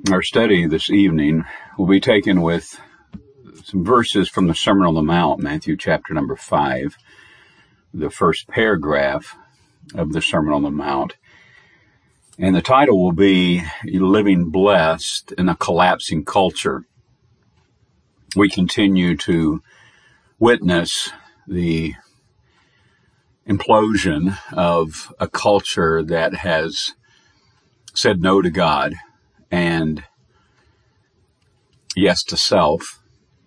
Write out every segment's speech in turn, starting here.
Our study this evening will be taken with some verses from the Sermon on the Mount, Matthew chapter number 5, the first paragraph of the Sermon on the Mount. And the title will be Living Blessed in a Collapsing Culture. We continue to witness the implosion of a culture that has said no to God and yes to self.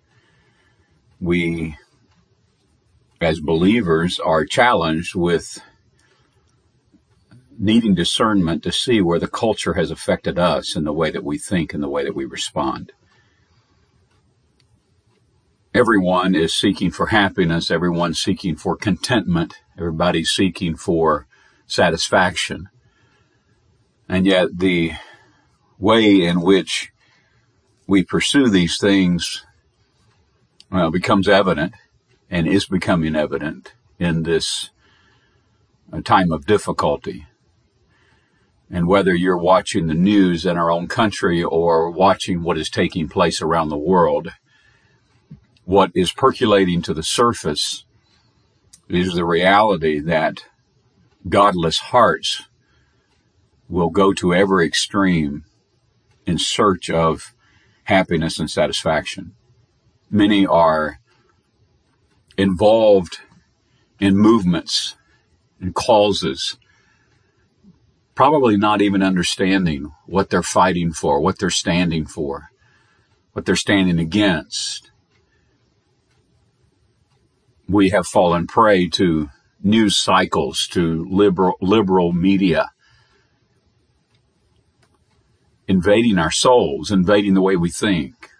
We, as believers, are challenged with needing discernment to see where the culture has affected us in the way that we think and the way that we respond. Everyone is seeking for happiness. Everyone's seeking for contentment. Everybody's seeking for satisfaction. And yet the way in which we pursue these things becomes evident and is becoming evident in this time of difficulty. And whether you're watching the news in our own country or watching what is taking place around the world, what is percolating to the surface is the reality that godless hearts will go to every extreme in search of happiness and satisfaction. Many are involved in movements and causes, probably not even understanding what they're fighting for, what they're standing for, what they're standing against. We have fallen prey to news cycles, to liberal media, invading our souls, invading the way we think.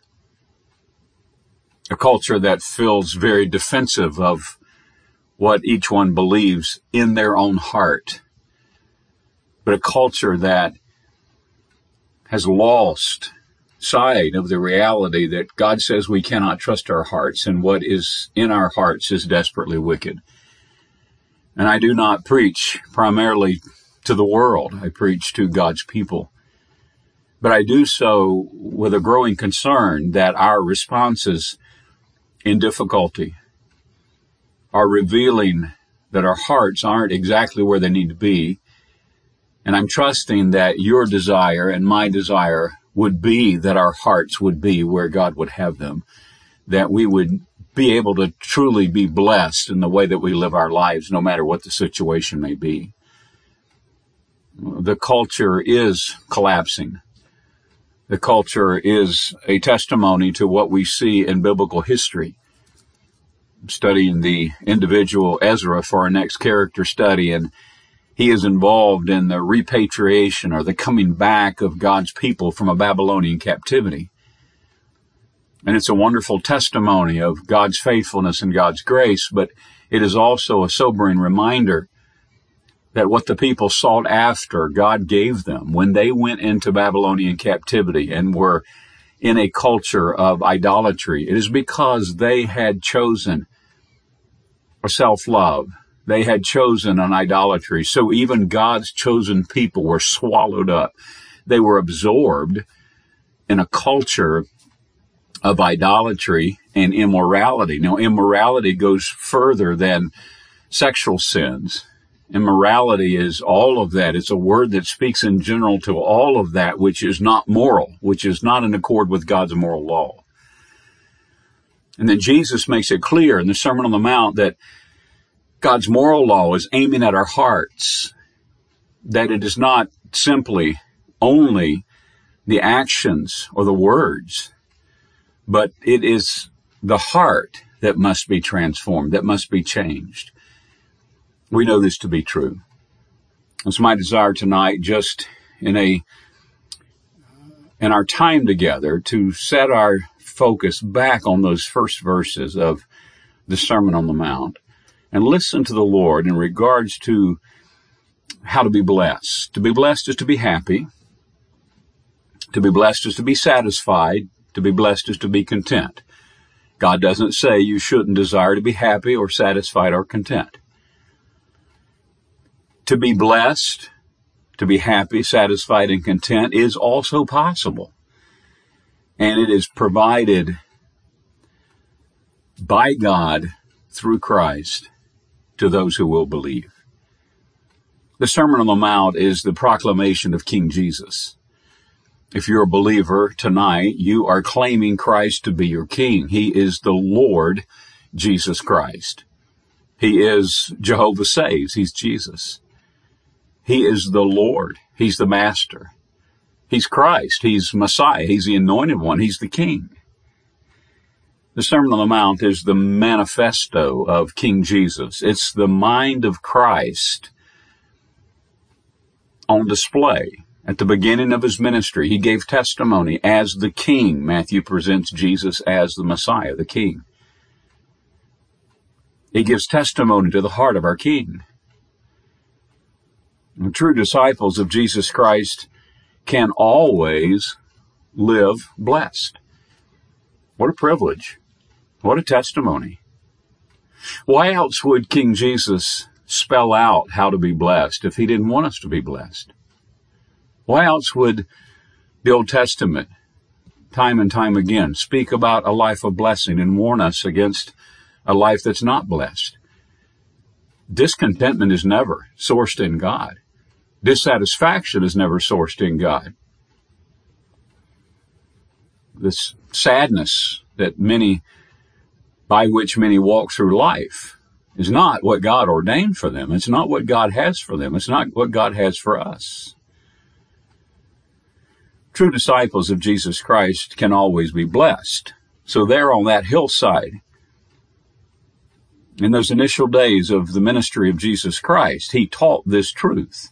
A culture that feels very defensive of what each one believes in their own heart. But a culture that has lost sight of the reality that God says we cannot trust our hearts, and what is in our hearts is desperately wicked. And I do not preach primarily to the world. I preach to God's people. But I do so with a growing concern that our responses in difficulty are revealing that our hearts aren't exactly where they need to be. And I'm trusting that your desire and my desire would be that our hearts would be where God would have them, that we would be able to truly be blessed in the way that we live our lives, no matter what the situation may be. The culture is collapsing. The culture is a testimony to what we see in biblical history. I'm studying the individual Ezra for our next character study, and he is involved in the repatriation or the coming back of God's people from a Babylonian captivity. And it's a wonderful testimony of God's faithfulness and God's grace, but it is also a sobering reminder that what the people sought after, God gave them when they went into Babylonian captivity and were in a culture of idolatry. It is because they had chosen a self-love. They had chosen an idolatry. So even God's chosen people were swallowed up. They were absorbed in a culture of idolatry and immorality. Now, immorality goes further than sexual sins. Immorality is all of that. It's a word that speaks in general to all of that which is not moral, which is not in accord with God's moral law. And then Jesus makes it clear in the Sermon on the Mount that God's moral law is aiming at our hearts, that it is not simply only the actions or the words, but it is the heart that must be transformed, that must be changed. We know this to be true. It's my desire tonight, just in our time together, to set our focus back on those first verses of the Sermon on the Mount and listen to the Lord in regards to how to be blessed. To be blessed is to be happy. To be blessed is to be satisfied. To be blessed is to be content. God doesn't say you shouldn't desire to be happy or satisfied or content. To be blessed, to be happy, satisfied, and content is also possible. And it is provided by God through Christ to those who will believe. The Sermon on the Mount is the proclamation of King Jesus. If you're a believer tonight, you are claiming Christ to be your King. He is the Lord Jesus Christ. He is Jehovah Saves. He's Jesus. He is the Lord. He's the Master. He's Christ. He's Messiah. He's the Anointed One. He's the King. The Sermon on the Mount is the manifesto of King Jesus. It's the mind of Christ on display. At the beginning of his ministry, he gave testimony as the King. Matthew presents Jesus as the Messiah, the King. He gives testimony to the heart of our King. And true disciples of Jesus Christ can always live blessed. What a privilege. What a testimony. Why else would King Jesus spell out how to be blessed if he didn't want us to be blessed? Why else would the Old Testament, time and time again, speak about a life of blessing and warn us against a life that's not blessed? Discontentment is never sourced in God. Dissatisfaction is never sourced in God. This sadness by which many walk through life is not what God ordained for them. It's not what God has for them. It's not what God has for us. True disciples of Jesus Christ can always be blessed. So there on that hillside, in those initial days of the ministry of Jesus Christ, he taught this truth.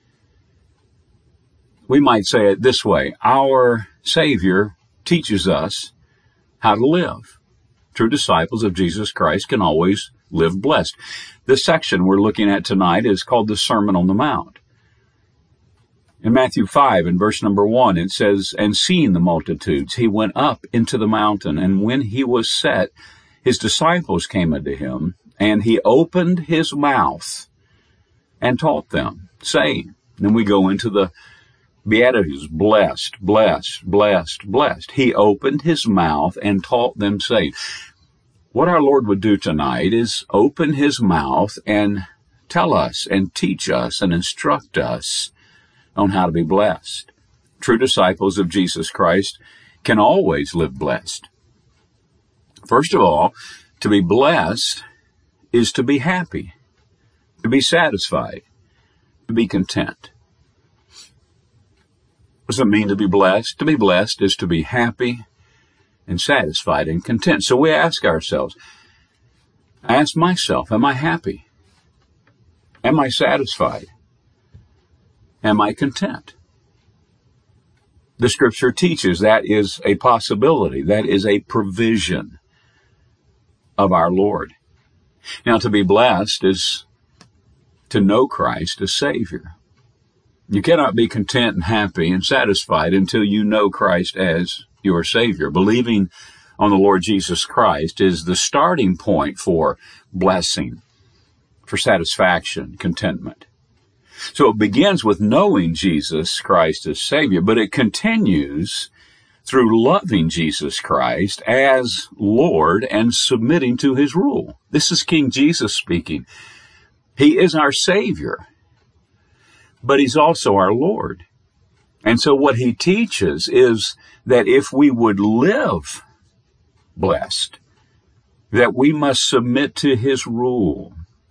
We might say it this way: our Savior teaches us how to live. True disciples of Jesus Christ can always live blessed. This section we're looking at tonight is called the Sermon on the Mount. In Matthew 5, in verse number 1, it says, "And seeing the multitudes, he went up into the mountain, and when he was set, his disciples came unto him, and he opened his mouth and taught them, saying," then we go into the Beatitudes, blessed, blessed, blessed, blessed. He opened his mouth and taught them, saying. What our Lord would do tonight is open his mouth and tell us and teach us and instruct us on how to be blessed. True disciples of Jesus Christ can always live blessed. First of all, to be blessed is to be happy, to be satisfied, to be content. What does it mean to be blessed? To be blessed is to be happy and satisfied and content. So we ask ourselves, I ask myself, am I happy? Am I satisfied? Am I content? The Scripture teaches that is a possibility. That is a provision of our Lord. Now, to be blessed is to know Christ as Savior. You cannot be content and happy and satisfied until you know Christ as your Savior. Believing on the Lord Jesus Christ is the starting point for blessing, for satisfaction, contentment. So it begins with knowing Jesus Christ as Savior, but it continues through loving Jesus Christ as Lord and submitting to his rule. This is King Jesus speaking. He is our Savior, but he's also our Lord. And so what he teaches is that if we would live blessed, that we must submit to his rule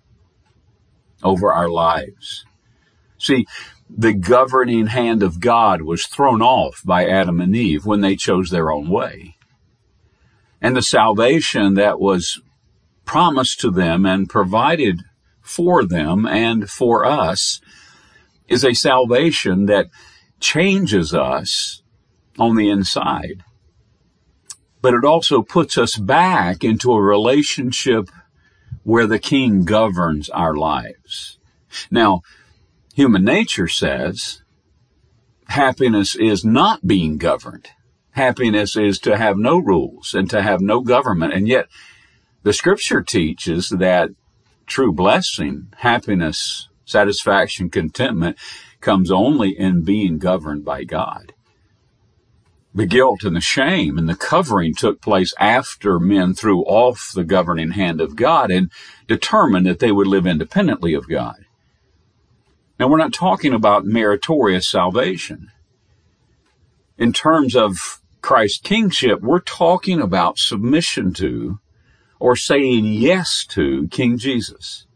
over our lives. See, the governing hand of God was thrown off by Adam and Eve when they chose their own way. And the salvation that was promised to them and provided for them and for us is a salvation that changes us on the inside. But it also puts us back into a relationship where the King governs our lives. Now, human nature says happiness is not being governed. Happiness is to have no rules and to have no government. And yet the Scripture teaches that true blessing, happiness, satisfaction, contentment comes only in being governed by God. The guilt and the shame and the covering took place after men threw off the governing hand of God and determined that they would live independently of God. Now, we're not talking about meritorious salvation. In terms of Christ's kingship, we're talking about submission to or saying yes to King Jesus.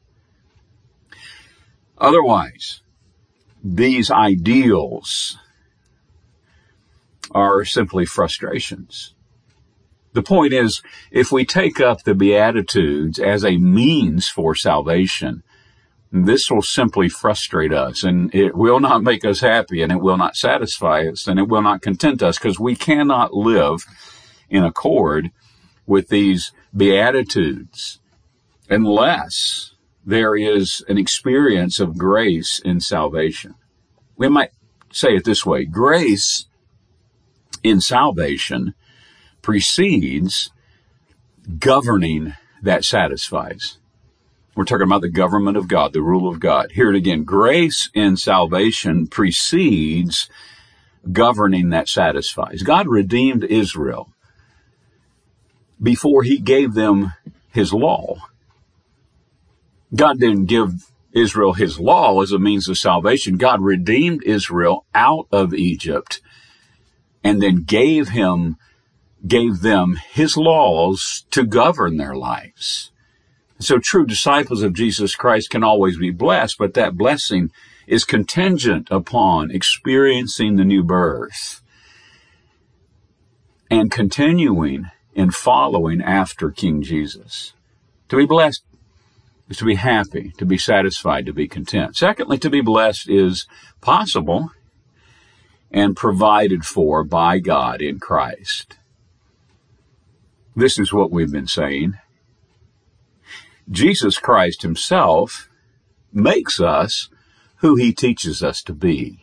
Otherwise, these ideals are simply frustrations. The point is, if we take up the Beatitudes as a means for salvation, this will simply frustrate us, and it will not make us happy, and it will not satisfy us, and it will not content us, because we cannot live in accord with these Beatitudes unless there is an experience of grace in salvation. We might say it this way: grace in salvation precedes governing that satisfies. We're talking about the government of God, the rule of God. Hear it again. Grace in salvation precedes governing that satisfies. God redeemed Israel before he gave them his law. God didn't give Israel his law as a means of salvation. God redeemed Israel out of Egypt and then gave them his laws to govern their lives. So true disciples of Jesus Christ can always be blessed, but that blessing is contingent upon experiencing the new birth and continuing in following after King Jesus. To be blessed is to be happy, to be satisfied, to be content. Secondly, to be blessed is possible and provided for by God in Christ. This is what we've been saying. Jesus Christ himself makes us who he teaches us to be.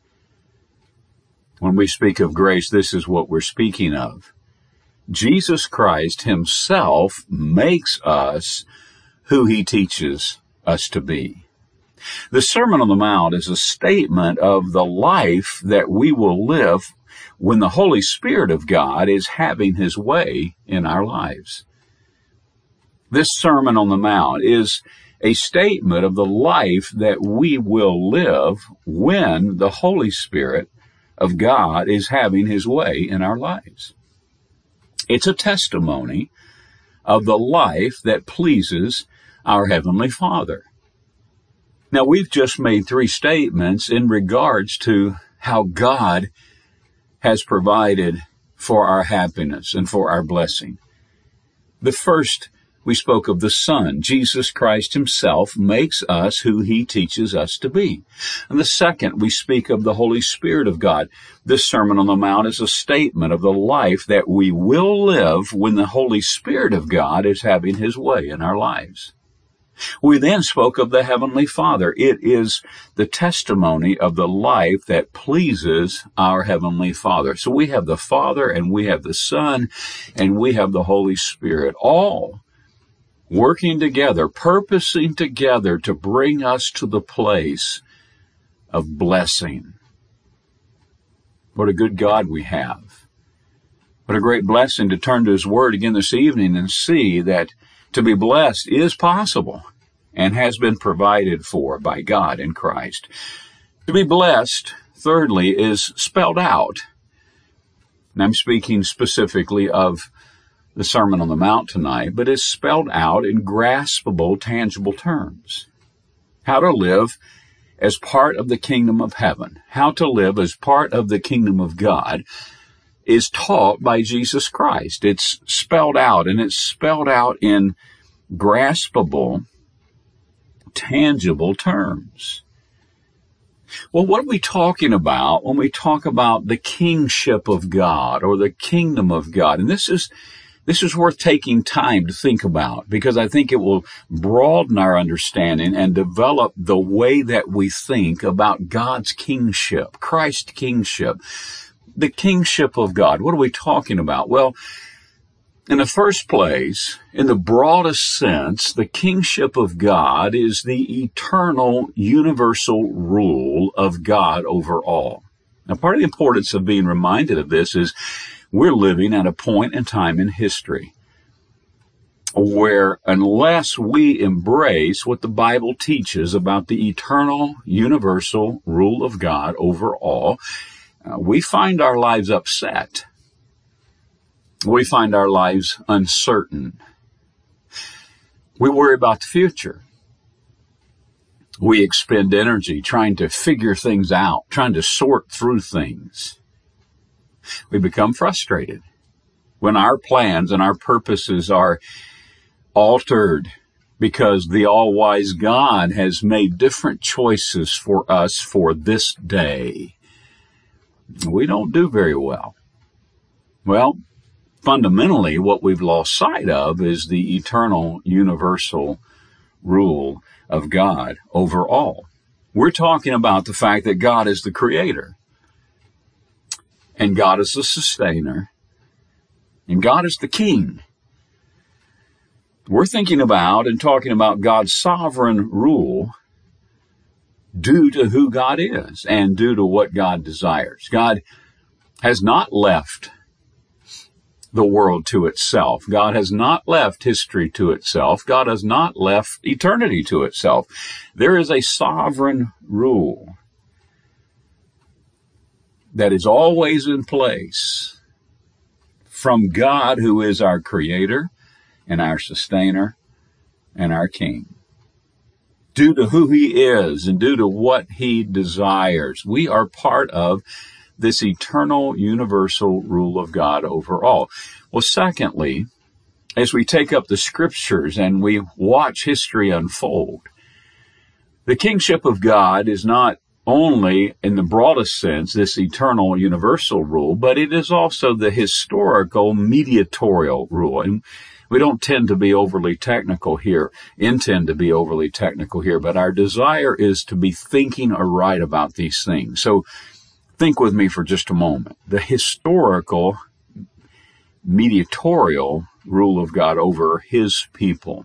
When we speak of grace, this is what we're speaking of. Jesus Christ himself makes us who he teaches us to be. The Sermon on the Mount is a statement of the life that we will live when the Holy Spirit of God is having his way in our lives. This Sermon on the Mount is a statement of the life that we will live when the Holy Spirit of God is having his way in our lives. It's a testimony of the life that pleases our Heavenly Father. Now, we've just made 3 statements in regards to how God has provided for our happiness and for our blessing. The first, we spoke of the Son. Jesus Christ himself makes us who he teaches us to be. And the second, we speak of the Holy Spirit of God. This Sermon on the Mount is a statement of the life that we will live when the Holy Spirit of God is having his way in our lives. We then spoke of the Heavenly Father. It is the testimony of the life that pleases our Heavenly Father. So we have the Father, and we have the Son, and we have the Holy Spirit, all working together, purposing together to bring us to the place of blessing. What a good God we have. What a great blessing to turn to his word again this evening and see that to be blessed is possible and has been provided for by God in Christ. To be blessed, thirdly, is spelled out. And I'm speaking specifically of the Sermon on the Mount tonight, but is spelled out in graspable, tangible terms. How to live as part of the kingdom of heaven, how to live as part of the kingdom of God, is taught by Jesus Christ. It's spelled out, and it's spelled out in graspable, tangible terms. Well, what are we talking about when we talk about the kingship of God or the kingdom of God? And this is worth taking time to think about, because I think it will broaden our understanding and develop the way that we think about God's kingship, Christ's kingship, the kingship of God. What are we talking about? Well, in the first place, in the broadest sense, the kingship of God is the eternal, universal rule of God over all. Now, part of the importance of being reminded of this is we're living at a point in time in history where unless we embrace what the Bible teaches about the eternal, universal rule of God over all, we find our lives upset. We find our lives uncertain. We worry about the future. We expend energy trying to figure things out, trying to sort through things. We become frustrated when our plans and our purposes are altered because the all-wise God has made different choices for us for this day. We don't do very well. Well, fundamentally, what we've lost sight of is the eternal, universal rule of God over all. We're talking about the fact that God is the creator, and God is the sustainer, and God is the king. We're thinking about and talking about God's sovereign rule due to who God is and due to what God desires. God has not left the world to itself. God has not left history to itself. God has not left eternity to itself. There is a sovereign rule that is always in place from God, who is our creator and our sustainer and our king. Due to who he is and due to what he desires, we are part of this eternal, universal rule of God over all. Well, secondly, as we take up the scriptures and we watch history unfold, the kingship of God is not only, in the broadest sense, this eternal, universal rule, but it is also the historical, mediatorial rule. And we don't intend to be overly technical here, but our desire is to be thinking aright about these things. So think with me for just a moment. The historical, mediatorial rule of God over his people.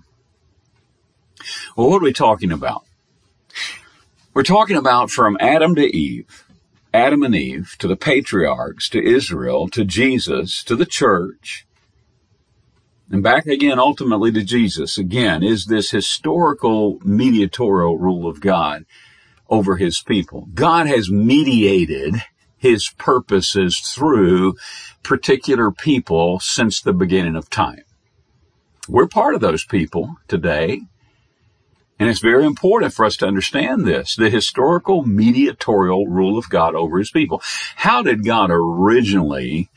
Well, what are we talking about? We're talking about from Adam and Eve, to the patriarchs, to Israel, to Jesus, to the church, and back again ultimately to Jesus. Again, is this historical mediatorial rule of God over his people. God has mediated his purposes through particular people since the beginning of time. We're part of those people today. And it's very important for us to understand this, the historical mediatorial rule of God over his people. How did God originally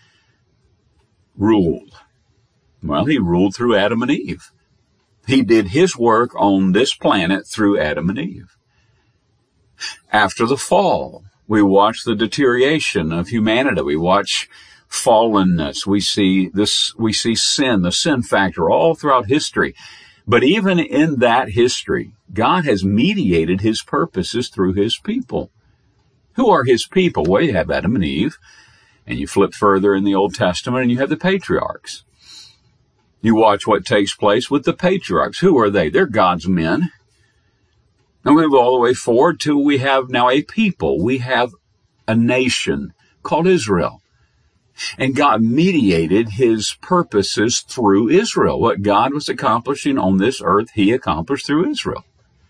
rule? Well, he ruled through Adam and Eve. He did his work on this planet through Adam and Eve. After the fall, we watch the deterioration of humanity. We watch fallenness. We see sin, the sin factor all throughout history. But even in that history, God has mediated his purposes through his people. Who are his people? Well, you have Adam and Eve, and you flip further in the Old Testament, and you have the patriarchs. You watch what takes place with the patriarchs. Who are they? They're God's men. And we move all the way forward till we have now a people. We have a nation called Israel. And God mediated his purposes through Israel. What God was accomplishing on this earth, he accomplished through Israel.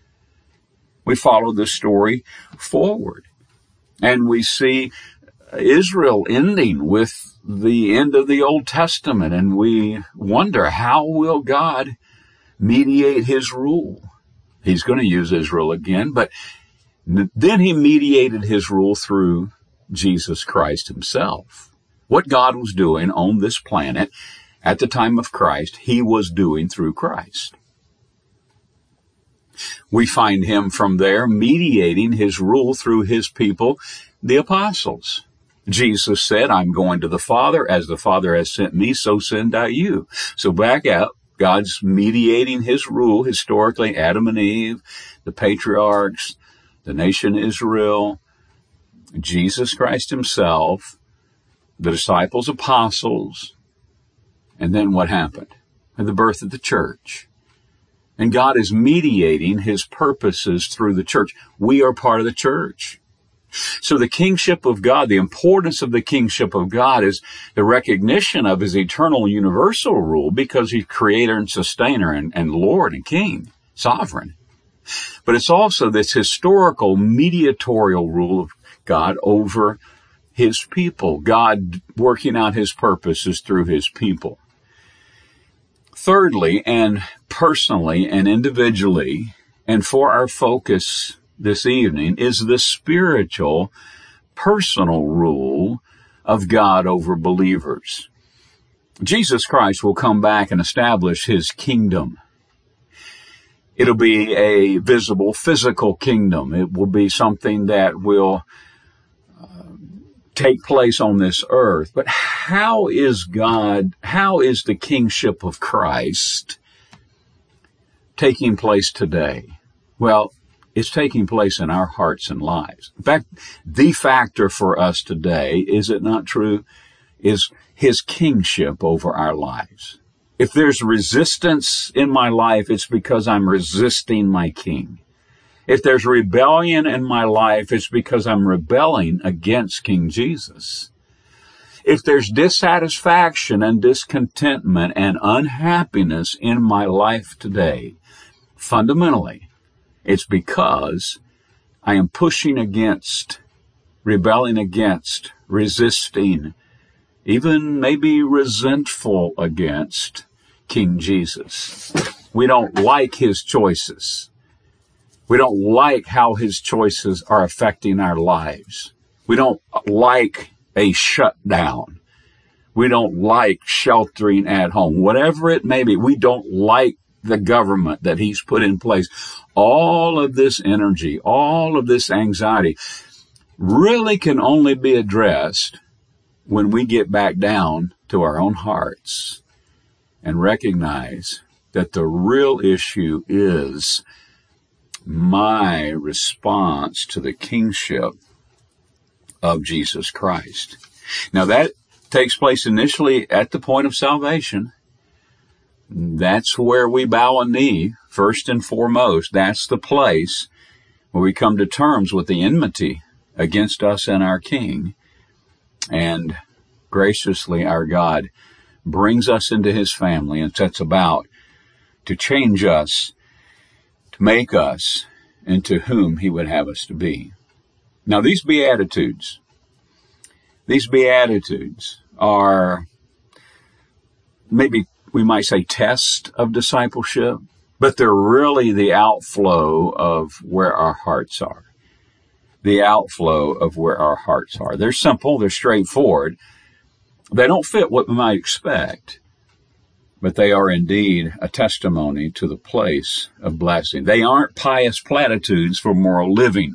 We follow this story forward. And we see Israel ending with the end of the Old Testament. And we wonder, how will God mediate his rule? He's going to use Israel again, but then he mediated his rule through Jesus Christ himself. What God was doing on this planet at the time of Christ, he was doing through Christ. We find him from there mediating his rule through his people, the apostles. Jesus said, I'm going to the Father. As the Father has sent me, so send I you. So back out. God's mediating his rule historically, Adam and Eve, the patriarchs, the nation Israel, Jesus Christ himself, the disciples, apostles, and then what happened? The birth of the church. And God is mediating his purposes through the church. We are part of the church. So the kingship of God, the importance of the kingship of God is the recognition of his eternal universal rule because he's creator and sustainer and Lord and king, sovereign. But it's also this historical mediatorial rule of God over his people, God working out his purposes through his people. Thirdly, and personally and individually, and for our focus this evening, is the spiritual, personal rule of God over believers. Jesus Christ will come back and establish his kingdom. It'll be a visible, physical kingdom. It will be something that will take place on this earth. But how is the kingship of Christ taking place today? Well, it's taking place in our hearts and lives. In fact, the factor for us today, is it not true, is his kingship over our lives. If there's resistance in my life, it's because I'm resisting my king. If there's rebellion in my life, it's because I'm rebelling against King Jesus. If there's dissatisfaction and discontentment and unhappiness in my life today, fundamentally, it's because I am pushing against, rebelling against, resisting, even maybe resentful against King Jesus. We don't like his choices. We don't like how his choices are affecting our lives. We don't like a shutdown. We don't like sheltering at home. Whatever it may be, we don't like the government that he's put in place. All of this energy, all of this anxiety really can only be addressed when we get back down to our own hearts and recognize that the real issue is my response to the kingship of Jesus Christ. Now that takes place initially at the point of salvation. That's where we bow a knee, first and foremost. That's the place where we come to terms with the enmity against us and our King. And graciously, our God brings us into his family and sets about to change us, to make us into whom he would have us to be. Now, these Beatitudes are maybe we might say test of discipleship, but they're really the outflow of where our hearts are. The outflow of where our hearts are. They're simple, they're straightforward. They don't fit what we might expect, but they are indeed a testimony to the place of blessing. They aren't pious platitudes for moral living.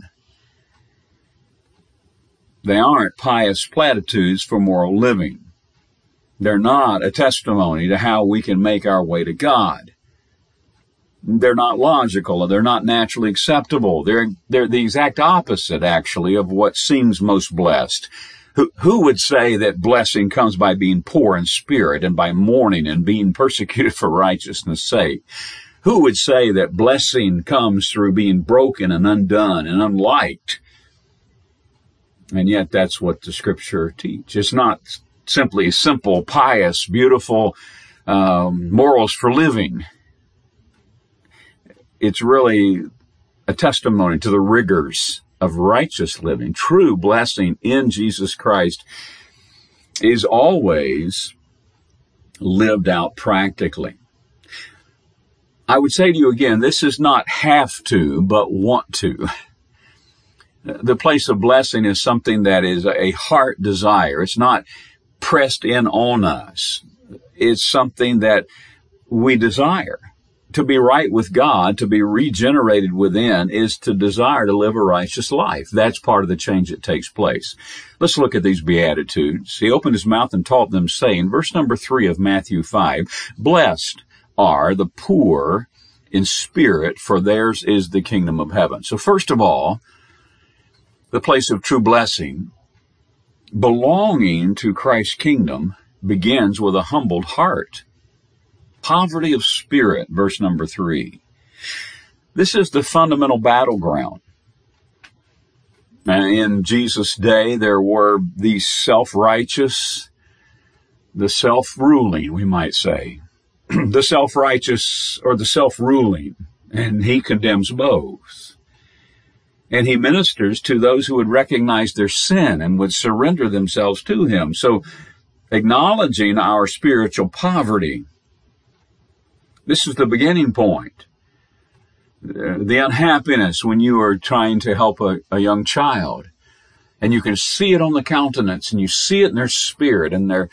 They aren't pious platitudes for moral living. They're not a testimony to how we can make our way to God. They're not logical. They're not naturally acceptable. They're the exact opposite, actually, of what seems most blessed. Who would say that blessing comes by being poor in spirit and by mourning and being persecuted for righteousness' sake? Who would say that blessing comes through being broken and undone and unliked? And yet that's what the Scripture teaches. It's not simply simple, pious, beautiful morals for living. It's really a testimony to the rigors of righteous living. True blessing in Jesus Christ is always lived out practically. I would say to you again, this is not have to, but want to. The place of blessing is something that is a heart desire. It's not pressed in on us. It's something that we desire. To be right with God, to be regenerated within, is to desire to live a righteous life. That's part of the change that takes place. Let's look at these Beatitudes. He opened his mouth and taught them, saying, verse number 3 of Matthew 5, blessed are the poor in spirit, for theirs is the kingdom of heaven. So first of all, the place of true blessing, belonging to Christ's kingdom, begins with a humbled heart. Poverty of spirit, verse number 3. This is the fundamental battleground. In Jesus' day, there were these self-righteous, the self-ruling, we might say, the self-righteous or the self-ruling, and he condemns both. And he ministers to those who would recognize their sin and would surrender themselves to him. So, acknowledging our spiritual poverty, this is the beginning point. The unhappiness when you are trying to help a young child, and you can see it on the countenance, and you see it in their spirit, and they're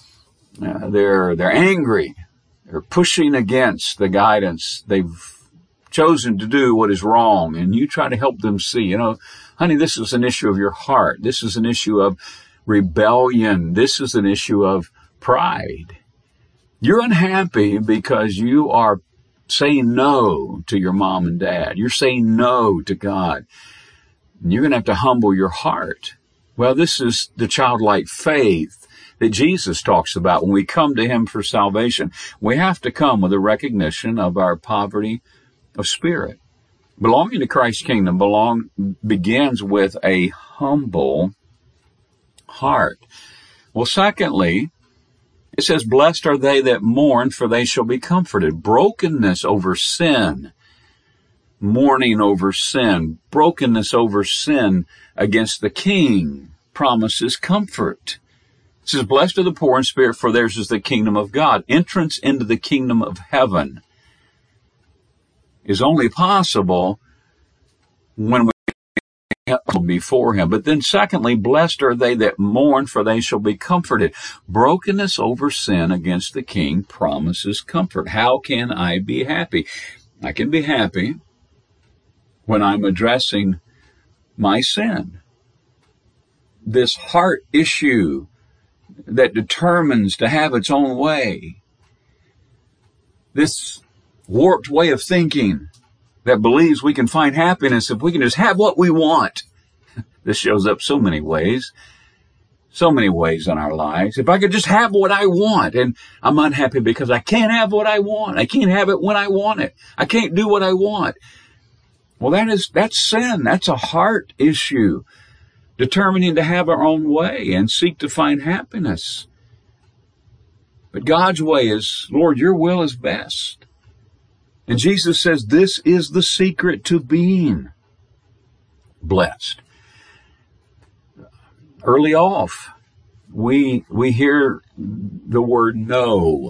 angry. They're pushing against the guidance. They've chosen to do what is wrong, and you try to help them see, honey, this is an issue of your heart. This is an issue of rebellion. This is an issue of pride. You're unhappy because you are saying no to your mom and dad. You're saying no to God. And you're going to have to humble your heart. Well, this is the childlike faith that Jesus talks about when we come to him for salvation. We have to come with a recognition of our poverty of spirit. Belonging to Christ's kingdom begins with a humble heart. Well, secondly, it says, blessed are they that mourn, for they shall be comforted. Brokenness over sin, mourning over sin, brokenness over sin against the King promises comfort. It says, blessed are the poor in spirit, for theirs is the kingdom of God. Entrance into the kingdom of heaven is only possible when we before him. But then secondly, blessed are they that mourn, for they shall be comforted. Brokenness over sin against the King promises comfort. How can I be happy? I can be happy when I'm addressing my sin. This heart issue that determines to have its own way. This warped way of thinking that believes we can find happiness if we can just have what we want. This shows up so many ways in our lives. If I could just have what I want, and I'm unhappy because I can't have what I want. I can't have it when I want it. I can't do what I want. Well, that's sin. That's a heart issue, determining to have our own way and seek to find happiness. But God's way is, Lord, your will is best. And Jesus says this is the secret to being blessed. Early off, we hear the word no.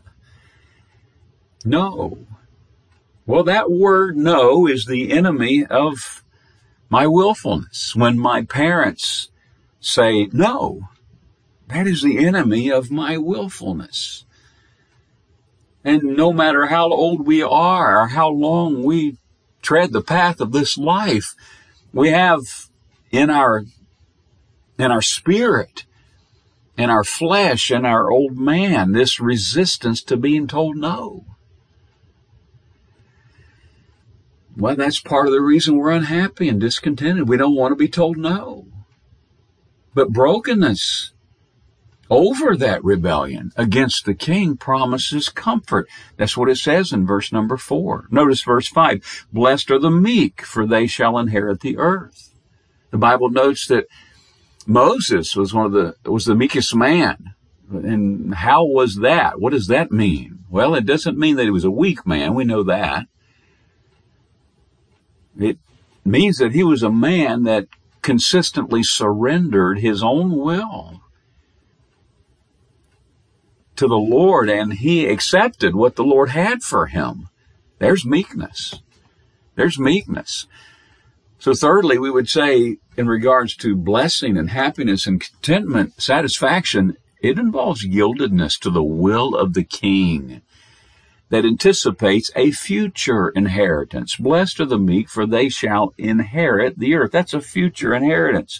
No. Well, that word no is the enemy of my willfulness. When my parents say no, that is the enemy of my willfulness. And no matter how old we are or how long we tread the path of this life, we have in our spirit, in our flesh, in our old man, this resistance to being told no. Well, that's part of the reason we're unhappy and discontented. We don't want to be told no. But brokenness over that rebellion against the King promises comfort. That's what it says in verse number 4. Notice verse 5. Blessed are the meek, for they shall inherit the earth. The Bible notes that Moses was the meekest man. And how was that? What does that mean? Well, it doesn't mean that he was a weak man. We know that. It means that he was a man that consistently surrendered his own will to the Lord, and he accepted what the Lord had for him. There's meekness. There's meekness. So thirdly, we would say in regards to blessing and happiness and contentment, satisfaction, it involves yieldedness to the will of the King that anticipates a future inheritance. Blessed are the meek, for they shall inherit the earth. That's a future inheritance.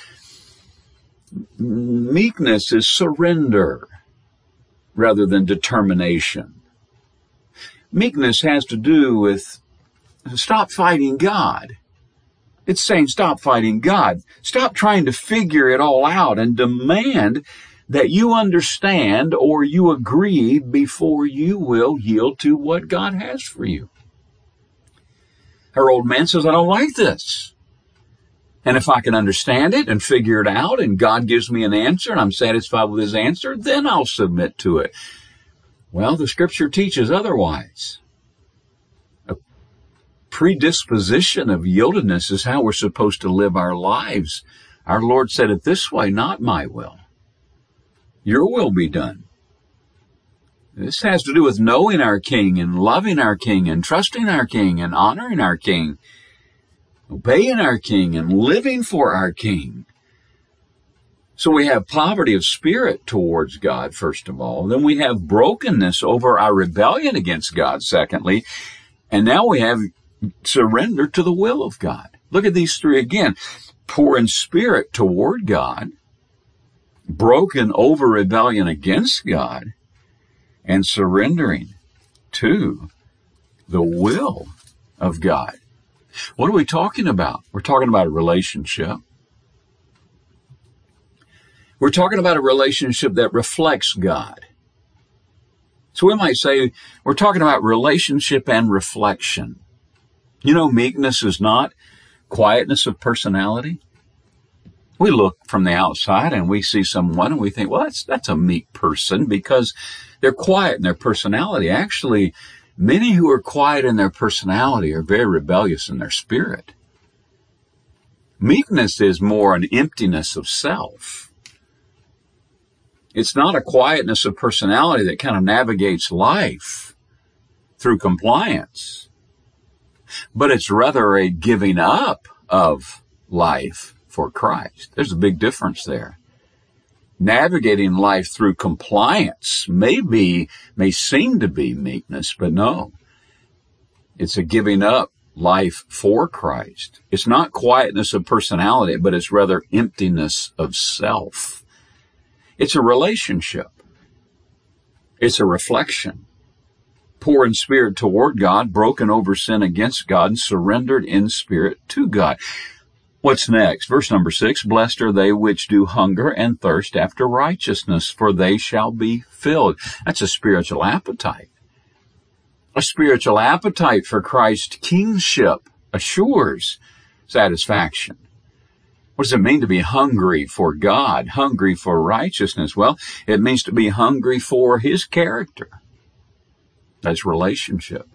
Meekness is surrender rather than determination. Meekness has to do with stop fighting God. It's saying stop fighting God. Stop trying to figure it all out and demand that you understand or you agree before you will yield to what God has for you. Her old man says, I don't like this. And if I can understand it and figure it out and God gives me an answer and I'm satisfied with his answer, then I'll submit to it. Well, the scripture teaches otherwise. A predisposition of yieldedness is how we're supposed to live our lives. Our Lord said it this way, not my will. Your will be done. This has to do with knowing our King and loving our King and trusting our King and honoring our King, obeying our King and living for our King. So we have poverty of spirit towards God, first of all. Then we have brokenness over our rebellion against God, secondly. And now we have surrender to the will of God. Look at these three again. Poor in spirit toward God, broken over rebellion against God, and surrendering to the will of God. What are we talking about? We're talking about a relationship. We're talking about a relationship that reflects God. So we might say we're talking about relationship and reflection. You know, meekness is not quietness of personality. We look from the outside and we see someone and we think, well, that's a meek person because they're quiet in their personality. Actually, many who are quiet in their personality are very rebellious in their spirit. Meekness is more an emptiness of self. It's not a quietness of personality that kind of navigates life through compliance, but it's rather a giving up of life for Christ. There's a big difference there. Navigating life through compliance may seem to be meekness, but no. It's a giving up life for Christ. It's not quietness of personality, but it's rather emptiness of self. It's a relationship. It's a reflection. Poor in spirit toward God, broken over sin against God, and surrendered in spirit to God. What's next? Verse number 6, blessed are they which do hunger and thirst after righteousness, for they shall be filled. That's a spiritual appetite. A spiritual appetite for Christ's kingship assures satisfaction. What does it mean to be hungry for God, hungry for righteousness? Well, it means to be hungry for his character. That's relationship.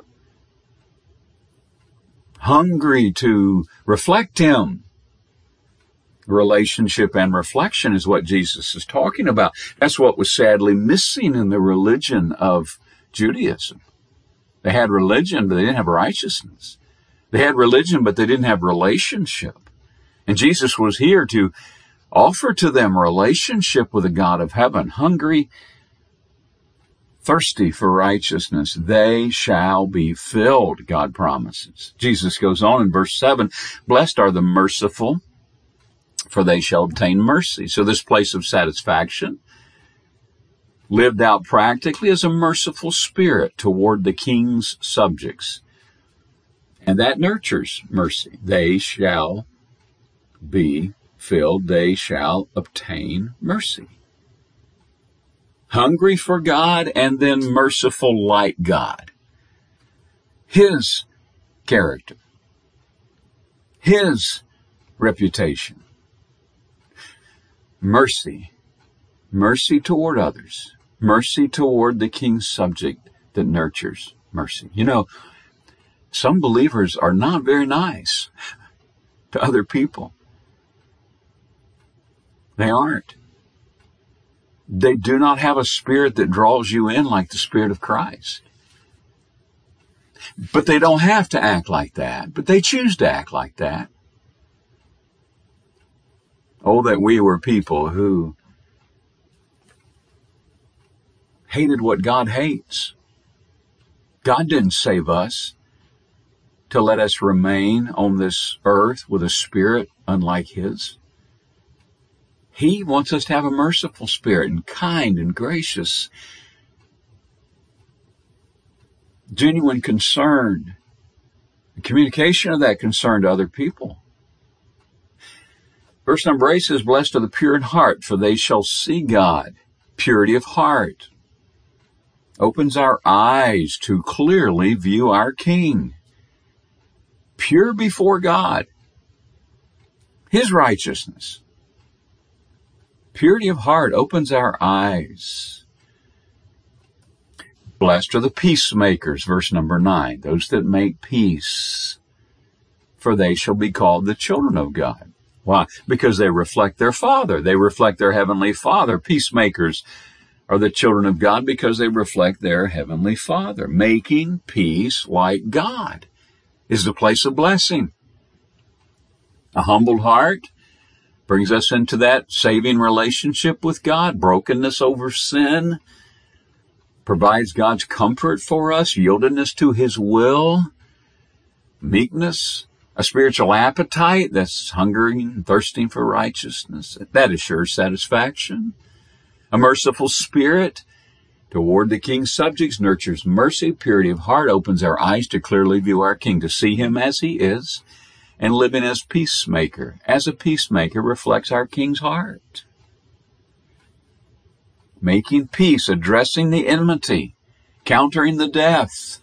Hungry to reflect him. Relationship and reflection is what Jesus is talking about. That's what was sadly missing in the religion of Judaism. They had religion, but they didn't have righteousness. They had religion, but they didn't have relationship. And Jesus was here to offer to them relationship with the God of heaven. Hungry, thirsty for righteousness, they shall be filled, God promises. Jesus goes on in verse 7, blessed are the merciful, for they shall obtain mercy. So this place of satisfaction, lived out practically as a merciful spirit toward the king's subjects. And that nurtures mercy. They shall be filled. They shall obtain mercy. Hungry for God and then merciful like God. His character. His reputation. Mercy. Mercy toward others. Mercy toward the king's subject that nurtures mercy. You know, some believers are not very nice to other people. They aren't. They do not have a spirit that draws you in like the Spirit of Christ. But they don't have to act like that. But they choose to act like that. Oh, that we were people who hated what God hates. God didn't save us to let us remain on this earth with a spirit unlike his. He wants us to have a merciful spirit and kind and gracious, genuine concern, communication of that concern to other people. Verse number 8 says, blessed are the pure in heart, for they shall see God. Purity of heart opens our eyes to clearly view our King. Pure before God. His righteousness. Purity of heart opens our eyes. Blessed are the peacemakers, verse number 9, those that make peace, for they shall be called the children of God. Why? Because they reflect their Father. They reflect their Heavenly Father. Peacemakers are the children of God because they reflect their Heavenly Father. Making peace like God is the place of blessing. A humbled heart brings us into that saving relationship with God. Brokenness over sin provides God's comfort for us. Yieldedness to His will. Meekness, a spiritual appetite that's hungering and thirsting for righteousness. That assures satisfaction. A merciful spirit toward the king's subjects nurtures mercy. Purity of heart opens our eyes to clearly view our king, to see him as he is, and living as peacemaker. As a peacemaker reflects our king's heart. Making peace, addressing the enmity, countering the death.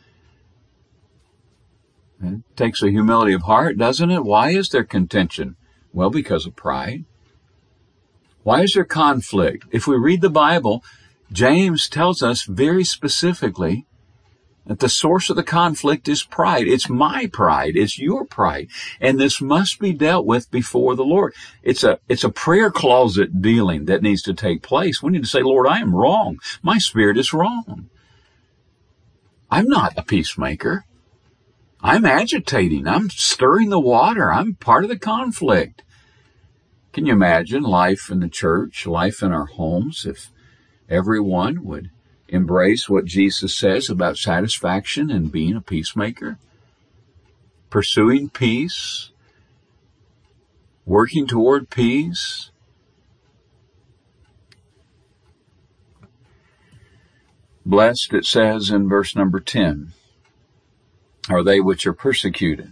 It takes a humility of heart, doesn't it? Why is there contention? Well, because of pride. Why is there conflict? If we read the Bible, James tells us very specifically that the source of the conflict is pride. It's my pride. It's your pride. And this must be dealt with before the Lord. It's a prayer closet dealing that needs to take place. We need to say, Lord, I am wrong. My spirit is wrong. I'm not a peacemaker. I'm agitating. I'm stirring the water. I'm part of the conflict. Can you imagine life in the church, life in our homes, if everyone would embrace what Jesus says about satisfaction and being a peacemaker? Pursuing peace, working toward peace. Blessed, it says in verse number 10, are they which are persecuted.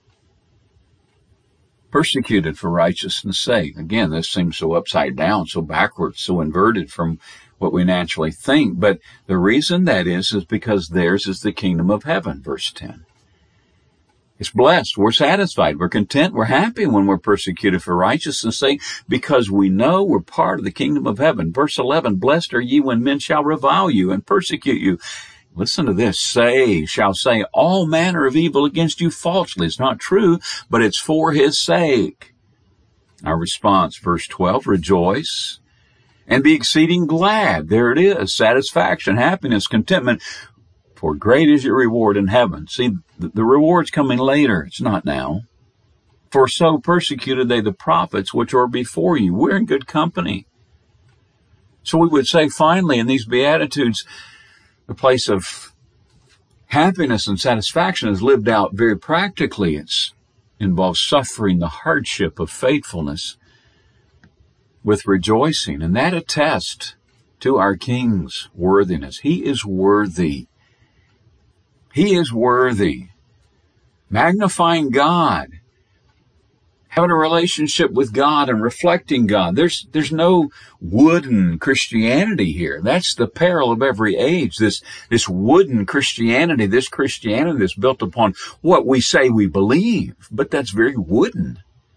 Persecuted for righteousness' sake. Again, this seems so upside down, so backwards, so inverted from what we naturally think. But the reason that is because theirs is the kingdom of heaven, verse 10. It's blessed. We're satisfied. We're content. We're happy when we're persecuted for righteousness' sake because we know we're part of the kingdom of heaven. Verse 11, blessed are ye when men shall revile you and persecute you. Listen to this. Shall say all manner of evil against you falsely. It's not true, but it's for his sake. Our response, verse 12, rejoice and be exceeding glad. There it is. Satisfaction, happiness, contentment. For great is your reward in heaven. See, the reward's coming later. It's not now. For so persecuted they the prophets which were before you. We're in good company. So we would say finally in these Beatitudes, the place of happiness and satisfaction is lived out very practically. It involves suffering the hardship of faithfulness with rejoicing, and that attests to our King's worthiness. He is worthy. He is worthy. Magnifying God, having a relationship with God and reflecting God. There's no wooden Christianity here. That's the peril of every age. This wooden Christianity, this Christianity that's built upon what we say we believe, but that's very wooden.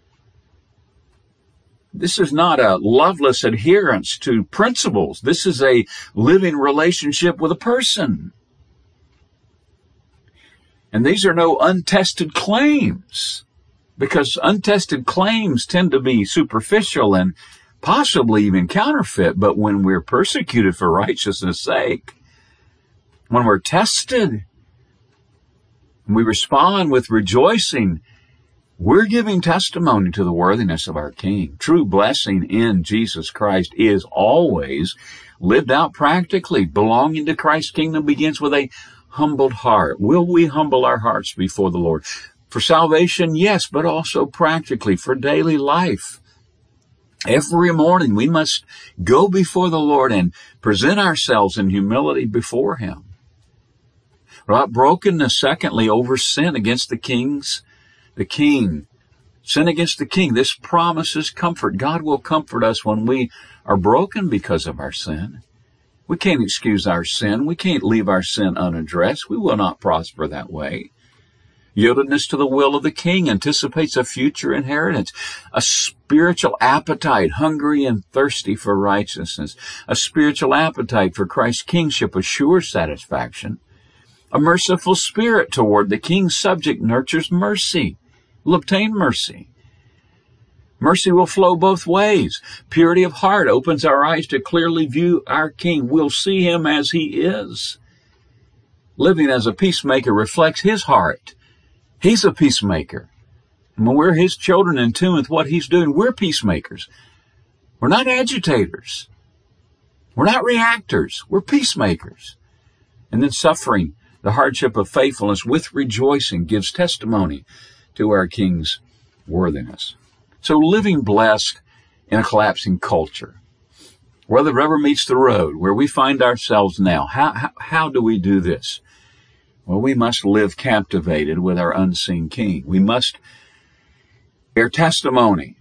This is not a loveless adherence to principles. This is a living relationship with a person. And these are no untested claims, because untested claims tend to be superficial and possibly even counterfeit. But when we're persecuted for righteousness' sake, when we're tested, and we respond with rejoicing, we're giving testimony to the worthiness of our King. True blessing in Jesus Christ is always lived out practically. Belonging to Christ's kingdom begins with a humbled heart. Will we humble our hearts before the Lord? For salvation, yes, but also practically for daily life. Every morning we must go before the Lord and present ourselves in humility before Him. Without brokenness, secondly, over sin against the King. Sin against the King. This promises comfort. God will comfort us when we are broken because of our sin. We can't excuse our sin. We can't leave our sin unaddressed. We will not prosper that way. Yieldedness to the will of the king anticipates a future inheritance. A spiritual appetite, hungry and thirsty for righteousness. A spiritual appetite for Christ's kingship assures satisfaction. A merciful spirit toward the king's subject nurtures mercy, will obtain mercy. Mercy will flow both ways. Purity of heart opens our eyes to clearly view our king. We'll see him as he is. Living as a peacemaker reflects his heart. He's a peacemaker. And when we're his children in tune with what he's doing, we're peacemakers. We're not agitators. We're not reactors. We're peacemakers. And then suffering, the hardship of faithfulness with rejoicing, gives testimony to our King's worthiness. So living blessed in a collapsing culture, where the rubber meets the road, where we find ourselves now, how do we do this? Well, we must live captivated with our unseen King. We must bear testimony.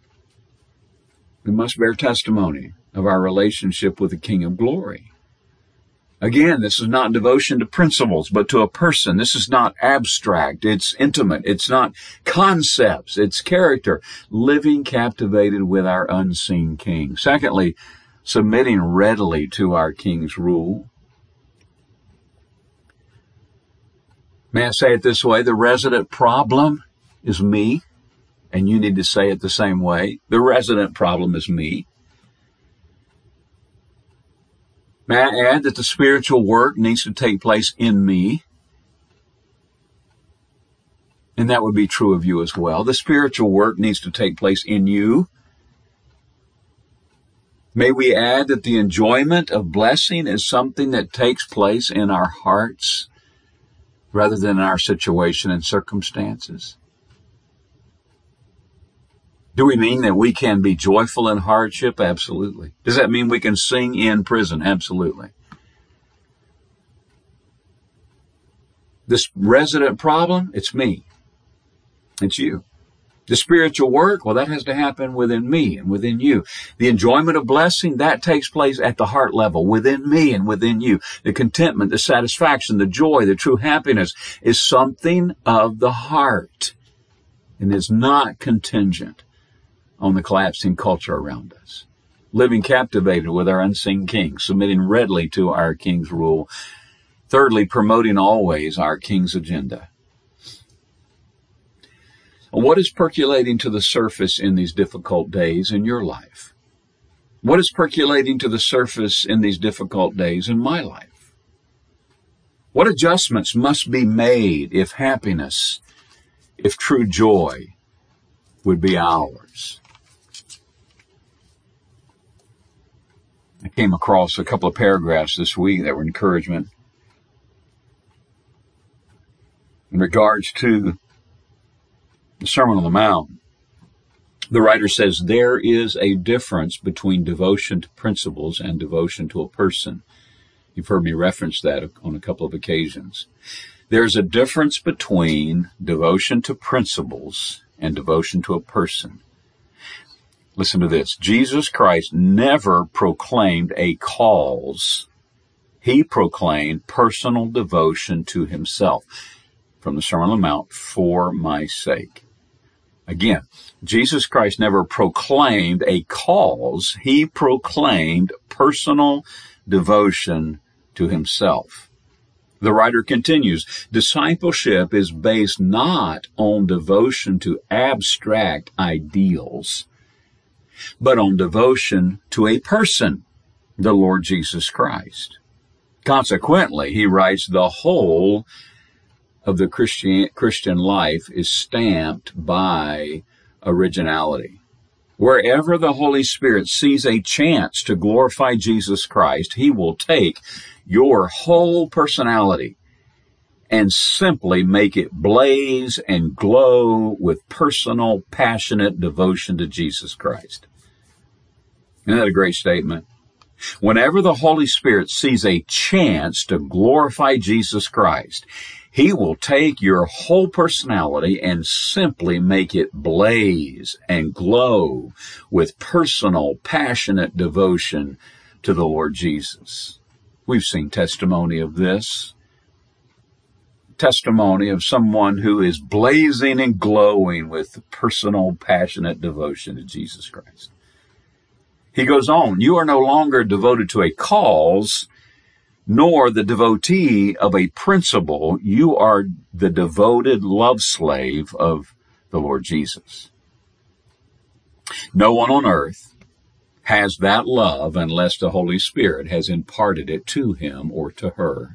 We must bear testimony of our relationship with the King of Glory. Again, this is not devotion to principles, but to a person. This is not abstract. It's intimate. It's not concepts. It's character. Living captivated with our unseen King. Secondly, submitting readily to our King's rule. May I say it this way? The resident problem is me, and you need to say it the same way. The resident problem is me. May I add that the spiritual work needs to take place in me? And that would be true of you as well. The spiritual work needs to take place in you. May we add that the enjoyment of blessing is something that takes place in our hearts rather than in our situation and circumstances. Do we mean that we can be joyful in hardship? Absolutely. Does that mean we can sing in prison? Absolutely. This resident problem, it's me. It's you. The spiritual work, well, that has to happen within me and within you. The enjoyment of blessing, that takes place at the heart level, within me and within you. The contentment, the satisfaction, the joy, the true happiness is something of the heart and is not contingent on the collapsing culture around us. Living captivated with our unseen King, submitting readily to our King's rule. Thirdly, promoting always our King's agenda. What is percolating to the surface in these difficult days in your life? What is percolating to the surface in these difficult days in my life? What adjustments must be made if happiness, if true joy would be ours? I came across a couple of paragraphs this week that were encouragement in regards to the Sermon on the Mount. The writer says, there is a difference between devotion to principles and devotion to a person. You've heard me reference that on a couple of occasions. There's a difference between devotion to principles and devotion to a person. Listen to this. Jesus Christ never proclaimed a cause. He proclaimed personal devotion to himself. From the Sermon on the Mount, for my sake. Again, Jesus Christ never proclaimed a cause. He proclaimed personal devotion to himself. The writer continues, discipleship is based not on devotion to abstract ideals, but on devotion to a person, the Lord Jesus Christ. Consequently, he writes, the whole of the Christian life is stamped by originality. Wherever the Holy Spirit sees a chance to glorify Jesus Christ, he will take your whole personality and simply make it blaze and glow with personal, passionate devotion to Jesus Christ. Isn't that a great statement? Whenever the Holy Spirit sees a chance to glorify Jesus Christ, he will take your whole personality and simply make it blaze and glow with personal, passionate devotion to the Lord Jesus. We've seen testimony of this testimony of someone who is blazing and glowing with personal, passionate devotion to Jesus Christ. He goes on, you are no longer devoted to a cause, nor the devotee of a principle. You are the devoted love slave of the Lord Jesus. No one on earth has that love unless the Holy Spirit has imparted it to him or to her.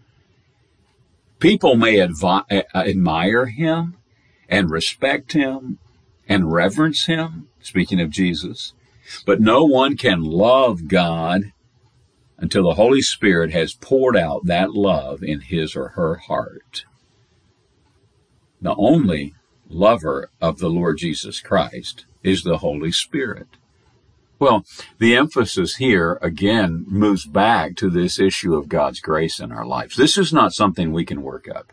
People may admire him and respect him and reverence him, speaking of Jesus, but no one can love God until the Holy Spirit has poured out that love in his or her heart. The only lover of the Lord Jesus Christ is the Holy Spirit. Well, the emphasis here again moves back to this issue of God's grace in our lives. This is not something we can work up.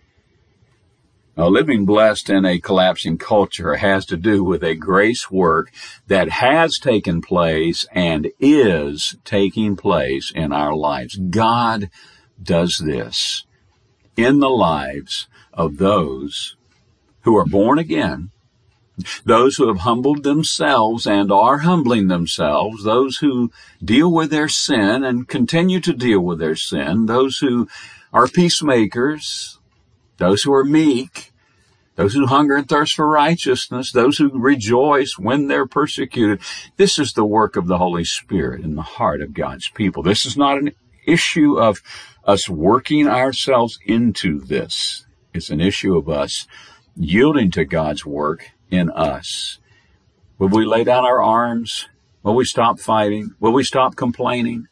Now, living blessed in a collapsing culture has to do with a grace work that has taken place and is taking place in our lives. God does this in the lives of those who are born again, those who have humbled themselves and are humbling themselves, those who deal with their sin and continue to deal with their sin, those who are peacemakers, those who are meek, those who hunger and thirst for righteousness, those who rejoice when they're persecuted. This is the work of the Holy Spirit in the heart of God's people. This is not an issue of us working ourselves into this. It's an issue of us yielding to God's work in us. Will we lay down our arms? Will we stop fighting? Will we stop complaining?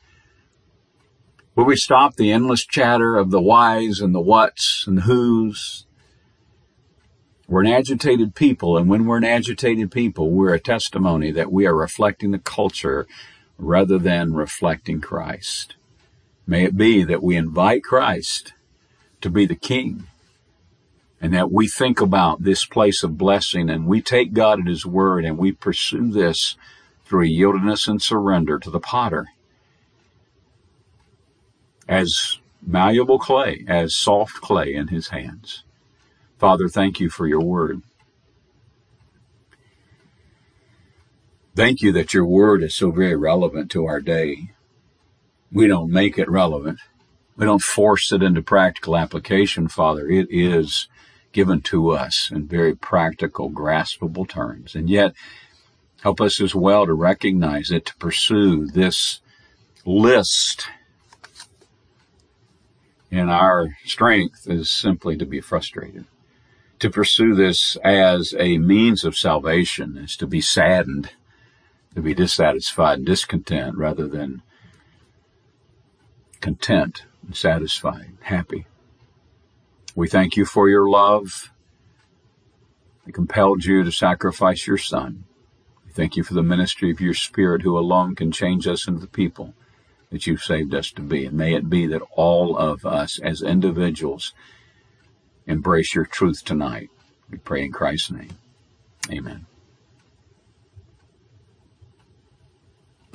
Will we stop the endless chatter of the whys and the whats and the whos? We're an agitated people, and when we're an agitated people, we're a testimony that we are reflecting the culture rather than reflecting Christ. May it be that we invite Christ to be the King, and that we think about this place of blessing, and we take God at his word, and we pursue this through a yieldedness and surrender to the potter. As malleable clay, as soft clay in his hands. Father, thank you for your word. Thank you that your word is so very relevant to our day. We don't make it relevant. We don't force it into practical application, Father. It is given to us in very practical, graspable terms. And yet, help us as well to recognize it, to pursue this list. And our strength is simply to be frustrated. To pursue this as a means of salvation is to be saddened, to be dissatisfied and discontent rather than content and satisfied, happy. We thank you for your love that compelled you to sacrifice your Son. We thank you for the ministry of your Spirit who alone can change us into the people that you've saved us to be. And may it be that all of us as individuals embrace your truth tonight. We pray in Christ's name. Amen.